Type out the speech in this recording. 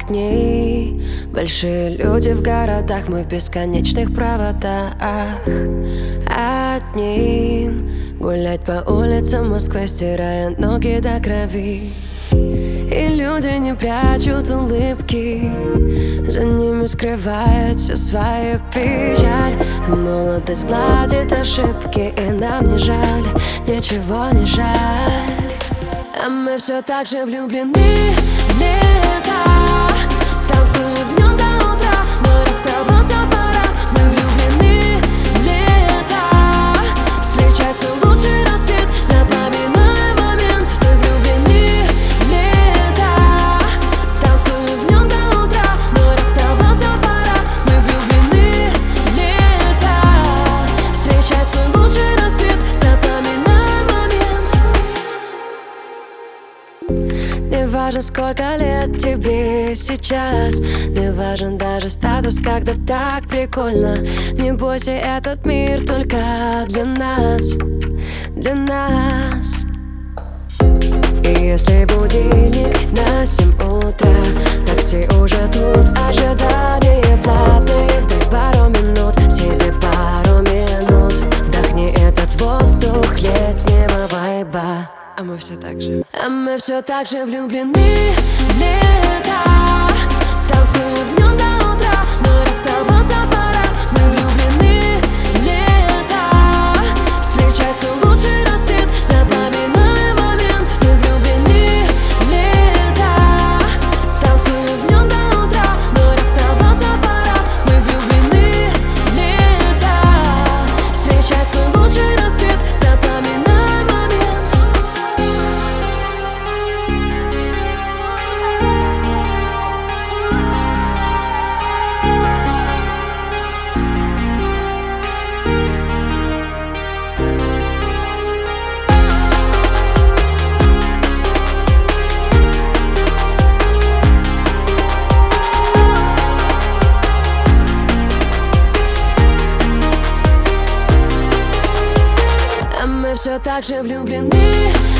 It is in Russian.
Одни большие люди в городах, мы в бесконечных проводах. Одним гулять по улицам Москвы, стирая ноги до крови. И люди не прячут улыбки, за ними скрывают всю свою печаль. Молодость гладит ошибки, и нам не жаль, ничего не жаль. А мы все так же влюблены в лето, танцуем днем до утра, но расставаться пора. Мы влюблены в лето, встречается лучший рассвет, запоминаем момент. Мы влюблены в лето, танцуем днем до утра, но расставаться пора. Мы влюблены в лето, встречается лучший рассвет, запоминаем момент. Не важно, сколько лет тебе сейчас, не важен даже статус, когда так прикольно. Не бойся, этот мир только для нас, для нас. И если будильник на 7 утра, такси уже тут, ожидание платное. Дай пару минут, себе пару минут, вдохни этот воздух летнего вайба. А мы все так же влюблены в лето, танцуем днем до утра, но расставаться пора. Мы влюблены в лето, встречается лучший рассвет, запоминаем момент. Мы влюблены в лето, танцуем днем до утра, но расставаться пора. Мы влюблены в лето, встречается лучший рассвет, запоминаем момент. Мы все так же влюблены